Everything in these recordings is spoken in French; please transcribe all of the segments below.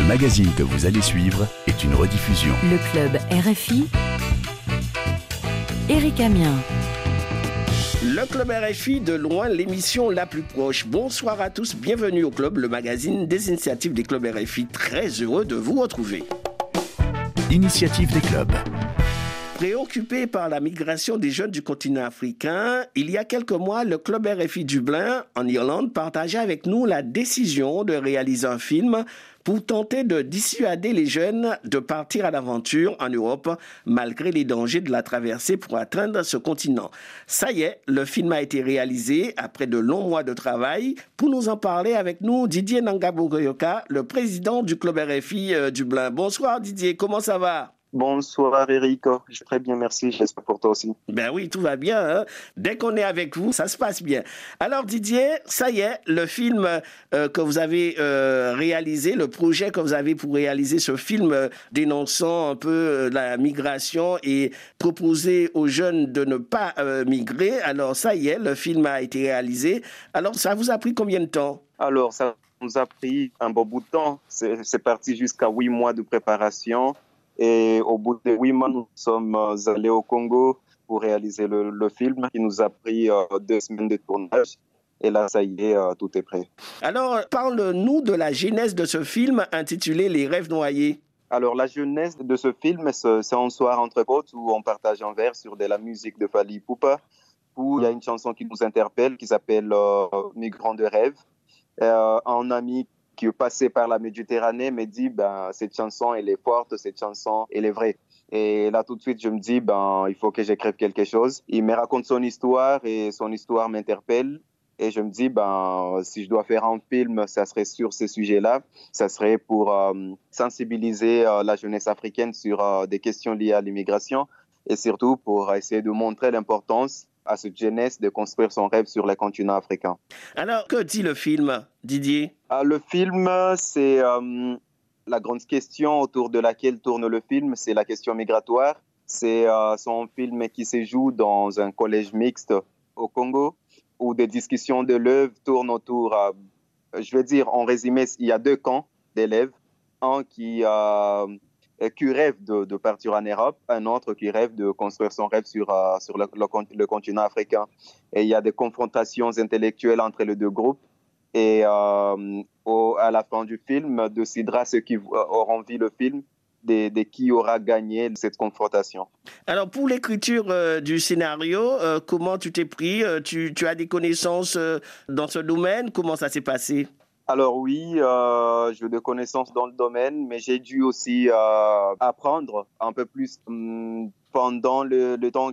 magazine que vous allez suivre est une rediffusion. Le club RFI, Éric Amiens. Le club RFI, de loin l'émission la plus proche. Bonsoir à tous, bienvenue au club, le magazine des initiatives des clubs RFI. Très heureux de vous retrouver. Initiative des clubs. Préoccupé par la migration des jeunes du continent africain, il y a quelques mois, le club RFI Dublin, en Irlande, partageait avec nous la décision de réaliser un film pour tenter de dissuader les jeunes de partir à l'aventure en Europe, malgré les dangers de la traversée pour atteindre ce continent. Ça y est, le film a été réalisé après de longs mois de travail. Pour nous en parler avec nous, Didier Nangabogoyoka, le président du club RFI Dublin. Bonsoir Didier, comment ça va ? Bonsoir Eric, je vais très bien, merci, j'espère pour toi aussi. Ben oui, tout va bien, hein? Dès qu'on est avec vous, ça se passe bien. Alors Didier, ça y est, le film que vous avez réalisé, le projet que vous avez pour réaliser ce film dénonçant un peu la migration et proposer aux jeunes de ne pas migrer, alors ça y est, le film a été réalisé. Alors ça vous a pris combien de temps ? Alors ça nous a pris un bon bout de temps, c'est parti jusqu'à 8 mois de préparation. Et au bout de 8 mois, nous sommes allés au Congo pour réaliser le film. Il nous a pris 2 semaines de tournage. Et là, ça y est, tout est prêt. Alors, parle-nous de la genèse de ce film intitulé « Les rêves noyés ». Alors, la genèse de ce film, c'est un soir entre potes où on partage un verre sur de la musique de Fally Ipupa, où il y a une chanson qui nous interpelle, qui s'appelle « Migrants de rêve ». Un ami qui est passé par la Méditerranée me dit cette chanson elle est forte, cette chanson elle est vraie. Et là tout de suite je me dis il faut que j'écrive quelque chose. Il me raconte son histoire et son histoire m'interpelle et je me dis si je dois faire un film, ça serait sur ce sujet-là, ça serait pour sensibiliser la jeunesse africaine sur des questions liées à l'immigration et surtout pour essayer de montrer l'importance à cette jeunesse de construire son rêve sur le continent africain. Alors, que dit le film, Didier ? Le film, c'est la grande question autour de laquelle tourne le film, c'est la question migratoire. C'est un film qui se joue dans un collège mixte au Congo, où des discussions de l'œuvre tournent autour, je vais dire en résumé, il y a 2 camps d'élèves. Un qui rêve de partir en Europe, un autre qui rêve de construire son rêve sur le continent africain. Et il y a des confrontations intellectuelles entre les 2 groupes. Et à la fin du film, décidera ceux qui auront vu le film de qui aura gagné cette confrontation. Alors, pour l'écriture du scénario, comment tu t'es pris ? Tu as des connaissances dans ce domaine ? Comment ça s'est passé ? Alors oui, j'ai des connaissances dans le domaine, mais j'ai dû aussi apprendre un peu plus pendant le temps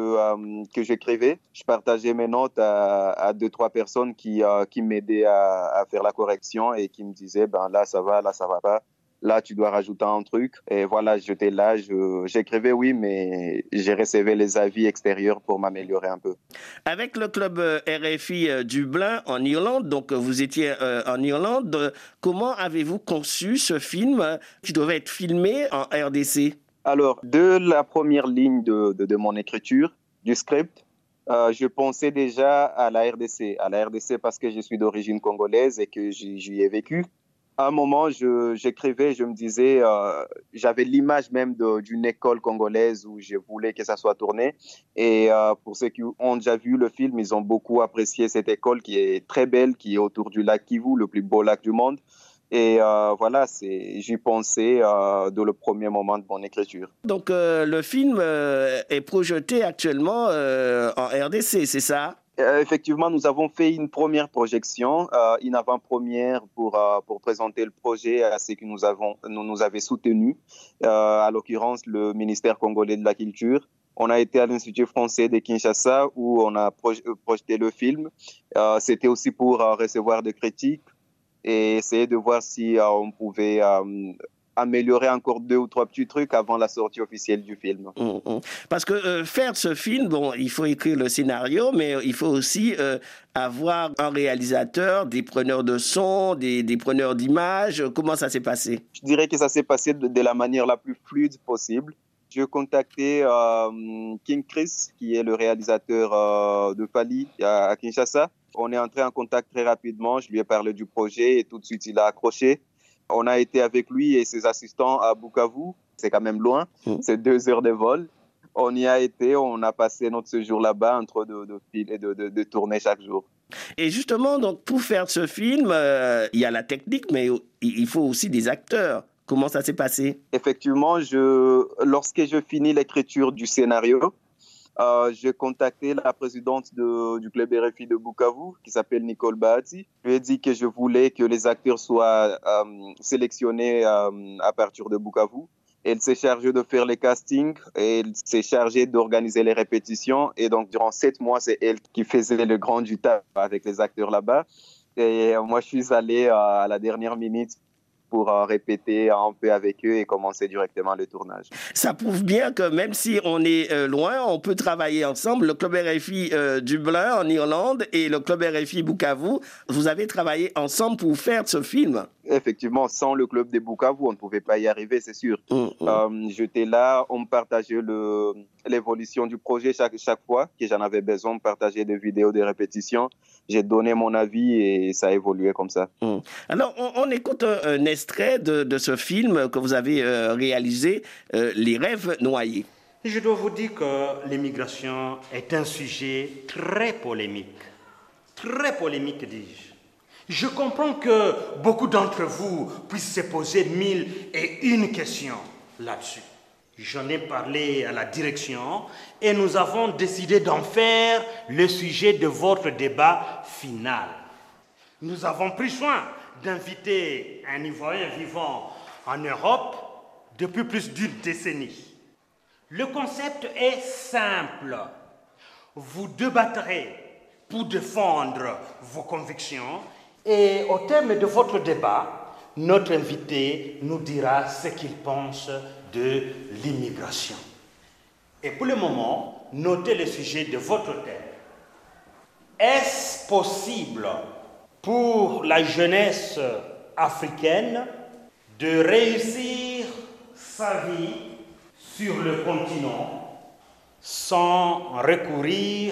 que j'écrivais. Je partageais mes notes à 2-3 personnes qui m'aidaient à faire la correction et qui me disaient là ça va pas. Là, tu dois rajouter un truc. Et voilà, j'étais là, j'écrivais, oui, mais j'ai recevais les avis extérieurs pour m'améliorer un peu. Avec le club RFI Dublin en Irlande, donc vous étiez en Irlande, comment avez-vous conçu ce film qui devait être filmé en RDC ? Alors, de la première ligne de mon écriture, du script, je pensais déjà à la RDC. À la RDC parce que je suis d'origine congolaise et que j'y ai vécu. À un moment, j'écrivais, je me disais, j'avais l'image même d'une école congolaise où je voulais que ça soit tourné. Et pour ceux qui ont déjà vu le film, ils ont beaucoup apprécié cette école qui est très belle, qui est autour du lac Kivu, le plus beau lac du monde. Et voilà, j'y pensais dès le premier moment de mon écriture. Donc le film est projeté actuellement en RDC, c'est ça ? Effectivement, nous avons fait une première projection, une avant-première pour présenter le projet à ceux qui nous avaient soutenus, à l'occurrence le ministère congolais de la Culture. On a été à l'Institut français de Kinshasa où on a projeté le film. C'était aussi pour recevoir des critiques et essayer de voir si on pouvait améliorer encore 2 ou 3 petits trucs avant la sortie officielle du film. Parce que faire ce film, il faut écrire le scénario, mais il faut aussi avoir un réalisateur, des preneurs de son, des preneurs d'images. Comment ça s'est passé ? Je dirais que ça s'est passé de la manière la plus fluide possible. J'ai contacté King Chris, qui est le réalisateur de Fally à Kinshasa. On est entré en contact très rapidement. Je lui ai parlé du projet et tout de suite, il a accroché. On a été avec lui et ses assistants à Bukavu. C'est quand même loin, c'est 2 heures de vol. On y a été, on a passé notre séjour là-bas entre de tourner chaque jour. Et justement, donc, pour faire ce film, il y a la technique, mais il faut aussi des acteurs. Comment ça s'est passé? Effectivement, lorsque je finis l'écriture du scénario, j'ai contacté la présidente du club RFI de Bukavu, qui s'appelle Nicole Bahati. Je lui ai dit que je voulais que les acteurs soient sélectionnés à partir de Bukavu. Elle s'est chargée de faire les castings et elle s'est chargée d'organiser les répétitions. Et donc, durant 7 mois, c'est elle qui faisait le grand du taf avec les acteurs là-bas. Et moi, je suis allé à la dernière minute pour répéter un peu avec eux et commencer directement le tournage. Ça prouve bien que même si on est loin, on peut travailler ensemble. Le club RFI Dublin en Irlande et le club RFI Bukavu, vous avez travaillé ensemble pour faire ce film. Effectivement, sans le club de Bukavu, on ne pouvait pas y arriver, c'est sûr. J'étais là, on partageait l'évolution du projet chaque fois que j'en avais besoin, on partageait des vidéos, des répétitions. J'ai donné mon avis et ça a évolué comme ça. Alors, on écoute un extrait de ce film que vous avez réalisé, Les rêves noyés. Je dois vous dire que l'immigration est un sujet très polémique. Très polémique, dis-je. Je comprends que beaucoup d'entre vous puissent se poser 1001 questions là-dessus. J'en ai parlé à la direction et nous avons décidé d'en faire le sujet de votre débat final. Nous avons pris soin d'inviter un Ivoirien vivant en Europe depuis plus d'une décennie. Le concept est simple. Vous débattrez pour défendre vos convictions et au terme de votre débat, notre invité nous dira ce qu'il pense de l'immigration. Et pour le moment, notez le sujet de votre thème. Est-ce possible pour la jeunesse africaine de réussir sa vie sur le continent sans recourir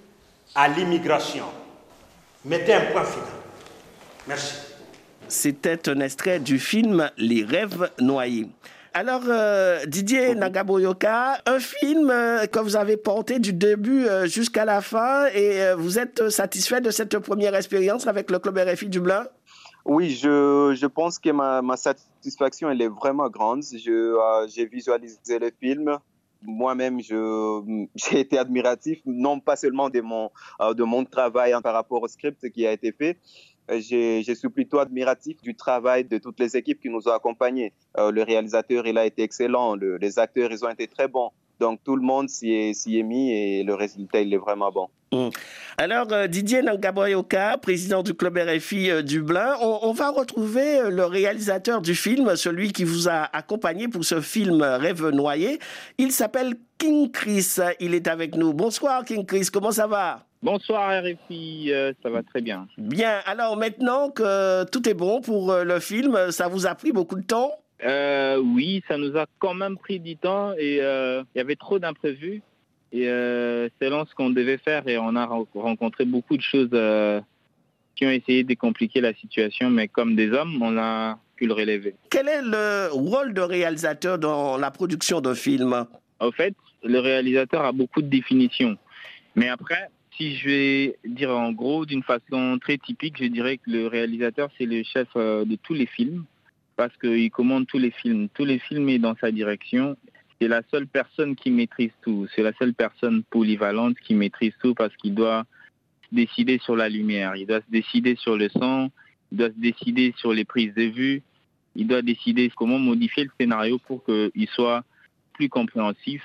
à l'immigration? Mettez un point final. Merci. C'était un extrait du film Les rêves noyés. Alors, Didier Nagaboyoka, un film que vous avez porté du début jusqu'à la fin et vous êtes satisfait de cette première expérience avec le club RFI Dublin? Oui, je pense que ma satisfaction, elle est vraiment grande. J'ai visualisé le film. Moi-même, j'ai été admiratif, non pas seulement de mon travail par rapport au script qui a été fait. Je suis plutôt admiratif du travail de toutes les équipes qui nous ont accompagnés. Le réalisateur, il a été excellent. Les acteurs, ils ont été très bons. Donc, tout le monde s'y est mis et le résultat, il est vraiment bon. Alors, Didier Nagaboyoka, président du club RFI Dublin, on va retrouver le réalisateur du film, celui qui vous a accompagné pour ce film Rêve noyé. Il s'appelle King Chris. Il est avec nous. Bonsoir, King Chris. Comment ça va? Bonsoir RFI, ça va très bien. Bien, alors maintenant que tout est bon pour le film, ça vous a pris beaucoup de temps? Oui, ça nous a quand même pris du temps et il y avait trop d'imprévus. Et c'est là ce qu'on devait faire et on a rencontré beaucoup de choses qui ont essayé de compliquer la situation, mais comme des hommes, on a pu le relever. Quel est le rôle de réalisateur dans la production d'un film? En fait, le réalisateur a beaucoup de définitions. Mais après, si je vais dire en gros, d'une façon très typique, je dirais que le réalisateur, c'est le chef de tous les films parce qu'il commande tous les films. Tous les films est dans sa direction. C'est la seule personne qui maîtrise tout. C'est la seule personne polyvalente qui maîtrise tout parce qu'il doit décider sur la lumière, il doit se décider sur le son, il doit se décider sur les prises de vue, il doit décider comment modifier le scénario pour qu'il soit plus compréhensif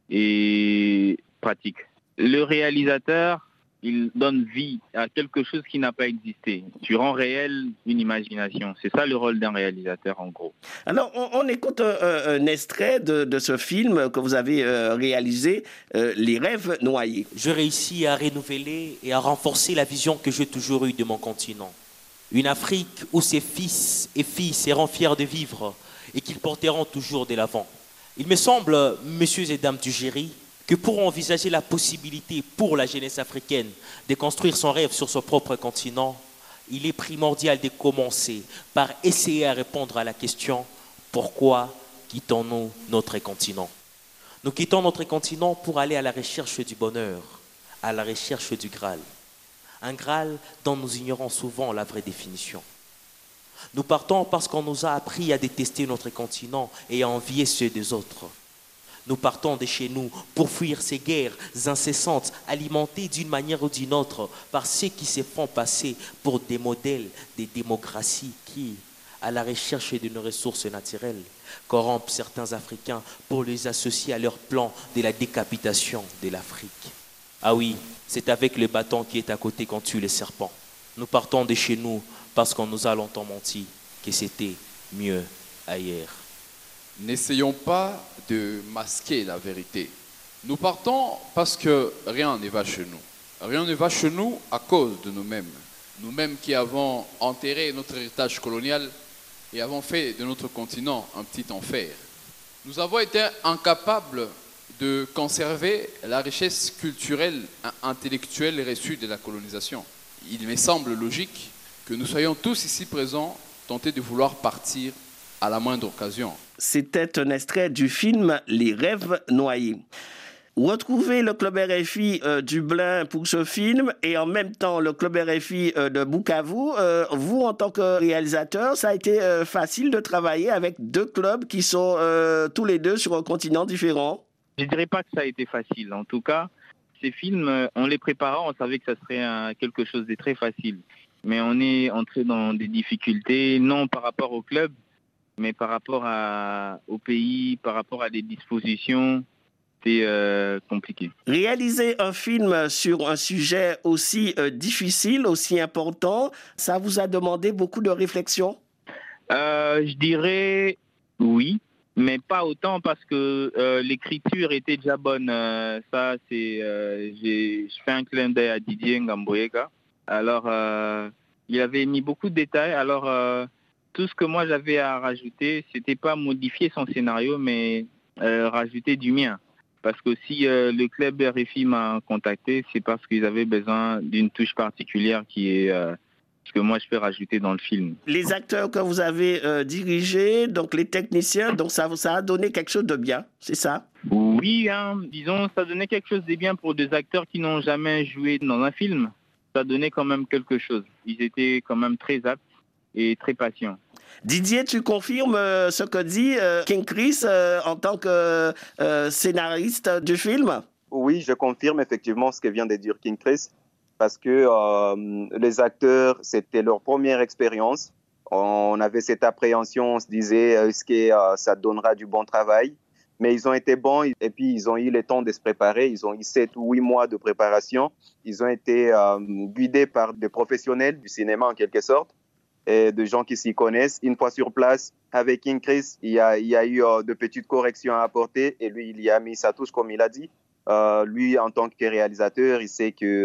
et pratique. Le réalisateur, il donne vie à quelque chose qui n'a pas existé. Tu rends réel une imagination. C'est ça le rôle d'un réalisateur en gros. Alors, on écoute un extrait de ce film que vous avez réalisé, Les rêves noyés. Je réussis à renouveler et à renforcer la vision que j'ai toujours eue de mon continent. Une Afrique où ses fils et filles seront fiers de vivre et qu'ils porteront toujours de l'avant. Il me semble, messieurs et dames du jury, que pour envisager la possibilité pour la jeunesse africaine de construire son rêve sur son propre continent, il est primordial de commencer par essayer à répondre à la question « Pourquoi quittons-nous notre continent ?» Nous quittons notre continent pour aller à la recherche du bonheur, à la recherche du Graal. Un Graal dont nous ignorons souvent la vraie définition. Nous partons parce qu'on nous a appris à détester notre continent et à envier ceux des autres. Nous partons de chez nous pour fuir ces guerres incessantes, alimentées d'une manière ou d'une autre par ceux qui se font passer pour des modèles des démocraties qui, à la recherche de nos ressources naturelles, corrompent certains Africains pour les associer à leur plan de la décapitation de l'Afrique. Ah oui, c'est avec le bâton qui est à côté qu'on tue les serpents. Nous partons de chez nous parce qu'on nous a longtemps menti que c'était mieux ailleurs. N'essayons pas de masquer la vérité. Nous partons parce que rien ne va chez nous. Rien ne va chez nous à cause de nous-mêmes. Nous-mêmes qui avons enterré notre héritage colonial et avons fait de notre continent un petit enfer. Nous avons été incapables de conserver la richesse culturelle et intellectuelle reçue de la colonisation. Il me semble logique que nous soyons tous ici présents tentés de vouloir partir à la moindre occasion. C'était un extrait du film Les Rêves noyés. Retrouvez le Club RFI Dublin pour ce film et en même temps le Club RFI de Bukavu. Vous, en tant que réalisateur, ça a été facile de travailler avec deux clubs qui sont tous les deux sur un continent différent? Je ne dirais pas que ça a été facile. En tout cas, ces films, en les préparant, on savait que ça serait quelque chose de très facile. Mais on est entré dans des difficultés, non par rapport au club, mais par rapport au pays, par rapport à des dispositions. C'était compliqué. Réaliser un film sur un sujet aussi difficile, aussi important, ça vous a demandé beaucoup de réflexion? Je dirais oui, mais pas autant parce que l'écriture était déjà bonne. Ça, je fais un clin d'œil à Didier Ngamboyega. Alors, il avait mis beaucoup de détails. Alors, tout ce que moi j'avais à rajouter, c'était pas modifier son scénario, mais rajouter du mien. Parce que si le club RFI m'a contacté, c'est parce qu'ils avaient besoin d'une touche particulière qui est ce que moi je peux rajouter dans le film. Les acteurs que vous avez dirigés, donc les techniciens, donc ça a donné quelque chose de bien, c'est ça? Oui, disons, ça donnait quelque chose de bien pour des acteurs qui n'ont jamais joué dans un film. Ça donnait quand même quelque chose. Ils étaient quand même très aptes et très patients. Didier, tu confirmes ce que dit King Chris en tant que scénariste du film? Oui, je confirme effectivement ce que vient de dire King Chris, parce que les acteurs, c'était leur première expérience. On avait cette appréhension, on se disait, est-ce que ça donnera du bon travail? Mais ils ont été bons et puis ils ont eu le temps de se préparer. Ils ont eu 7 ou 8 mois de préparation. Ils ont été guidés par des professionnels du cinéma en quelque sorte, et de gens qui s'y connaissent. Une fois sur place, avec King Chris, il y a eu de petites corrections à apporter et lui, il y a mis sa touche comme il a dit. Lui, en tant que réalisateur, il sait que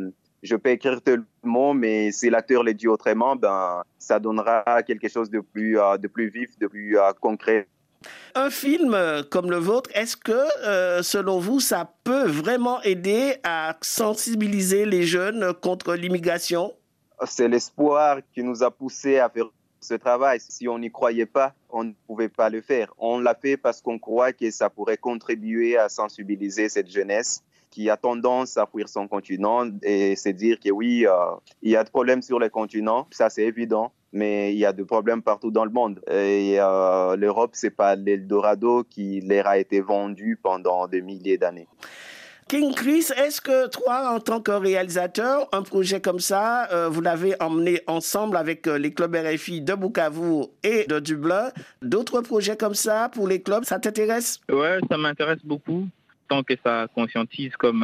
je peux écrire tel mot, mais si l'acteur le dit autrement, ben, ça donnera quelque chose de plus vif, de plus concret. Un film comme le vôtre, est-ce que, selon vous, ça peut vraiment aider à sensibiliser les jeunes contre l'immigration? C'est l'espoir qui nous a poussés à faire ce travail. Si on n'y croyait pas, on ne pouvait pas le faire. On l'a fait parce qu'on croit que ça pourrait contribuer à sensibiliser cette jeunesse qui a tendance à fuir son continent et se dire que oui, il y a des problèmes sur le continent, ça c'est évident, mais il y a des problèmes partout dans le monde. Et l'Europe, c'est pas l'Eldorado qui leur a été vendu pendant des milliers d'années. King Chris, est-ce que toi, en tant que réalisateur, un projet comme ça, vous l'avez emmené ensemble avec les clubs RFI de Bukavu et de Dublin? D'autres projets comme ça pour les clubs, ça t'intéresse? Ouais, ça m'intéresse beaucoup. Tant que ça conscientise comme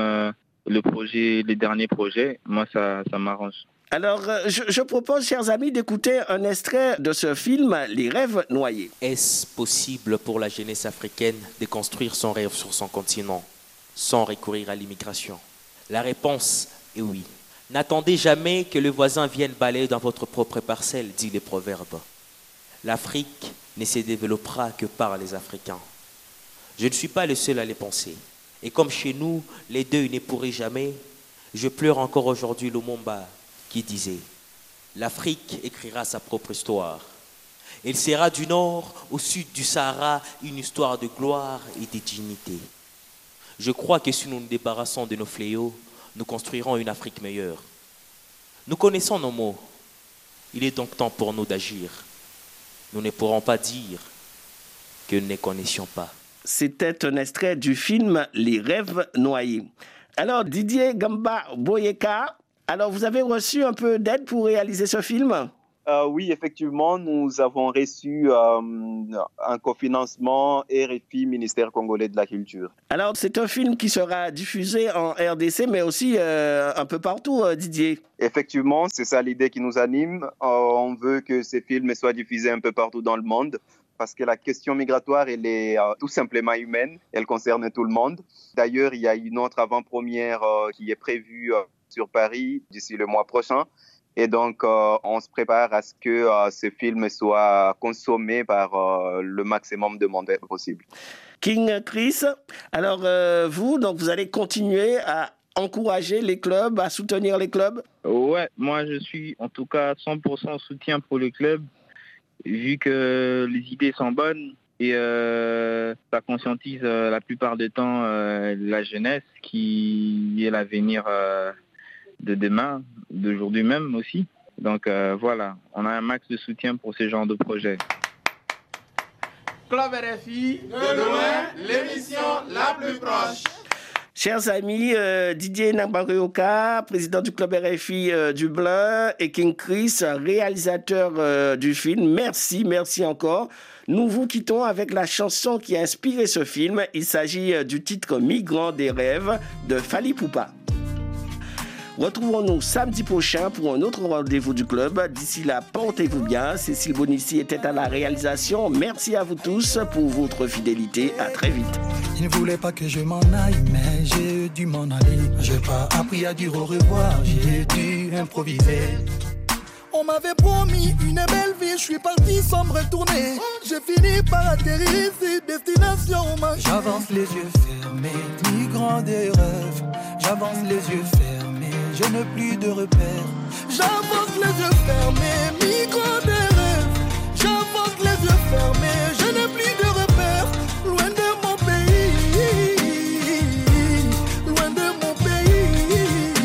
les derniers projets, moi, ça m'arrange. Alors, je propose, chers amis, d'écouter un extrait de ce film, Les Rêves noyés. Est-ce possible pour la jeunesse africaine de construire son rêve sur son continent sans recourir à l'immigration? La réponse est oui. N'attendez jamais que le voisin vienne balayer dans votre propre parcelle, dit le proverbe. L'Afrique ne se développera que par les Africains. Je ne suis pas le seul à les penser. Et comme chez nous, les deux ne pourraient jamais, je pleure encore aujourd'hui Lumumba qui disait « l'Afrique écrira sa propre histoire. Elle sera du nord au sud du Sahara une histoire de gloire et de dignité. Je crois que si nous nous débarrassons de nos fléaux, nous construirons une Afrique meilleure. Nous connaissons nos mots. Il est donc temps pour nous d'agir. Nous ne pourrons pas dire que nous ne connaissions pas. C'était un extrait du film Les rêves noyés. Alors Didier Gamba Boyeka, alors vous avez reçu un peu d'aide pour réaliser ce film ? Oui, effectivement, nous avons reçu un cofinancement RFI, Ministère congolais de la Culture. Alors, c'est un film qui sera diffusé en RDC, mais aussi un peu partout, Didier. Effectivement, c'est ça l'idée qui nous anime. On veut que ces films soient diffusés un peu partout dans le monde, parce que la question migratoire, elle est tout simplement humaine. Elle concerne tout le monde. D'ailleurs, il y a une autre avant-première qui est prévue sur Paris d'ici le mois prochain. Et donc, on se prépare à ce que ce film soit consommé par le maximum de monde possible. King Chris, alors vous allez continuer à encourager les clubs, à soutenir les clubs ? Ouais, moi je suis en tout cas 100% soutien pour le club, vu que les idées sont bonnes et ça conscientise la plupart du temps la jeunesse qui est l'avenir de demain, d'aujourd'hui même aussi. Donc voilà, on a un max de soutien pour ce genre de projet. Club RFI, de loin, l'émission la plus proche. Chers amis, Didier Nambarioka, président du club RFI Dublin, et King Chris, réalisateur du film, merci encore. Nous vous quittons avec la chanson qui a inspiré ce film. Il s'agit du titre « Migrant des rêves » de Fally Ipupa. Retrouvons-nous samedi prochain pour un autre rendez-vous du club. D'ici là, portez-vous bien. Cécile Bonissi était à la réalisation. Merci à vous tous pour votre fidélité. À très vite. Il ne voulait pas que je m'en aille, mais j'ai dû m'en aller. J'ai pas appris à dire au revoir, j'ai dû improviser. On m'avait promis une belle vie, je suis parti sans me retourner. J'ai fini par atterrir ici, destination ma. J'avance les yeux fermés, migrant des rêves. J'avance les yeux fermés, je n'ai plus de repères. J'avance les yeux fermés, migrant des rêves. J'avance les yeux fermés, je n'ai plus de repères. Loin de mon pays, loin de mon pays.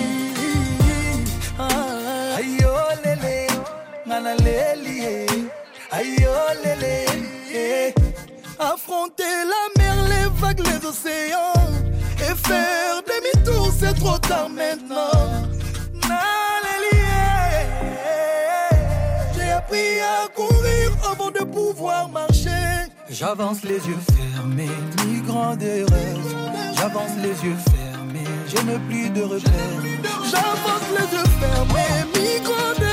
Aïe oh lélé, nana lélé, aïe oh lélé. Affronter la mer, les vagues, les océans, et faire demi-tour, c'est trop tard maintenant. J'ai appris à courir avant de pouvoir marcher. J'avance les yeux fermés, migrant des rêves. J'avance les yeux fermés, je n'ai plus de repères. J'avance les yeux fermés, migrant des rêves.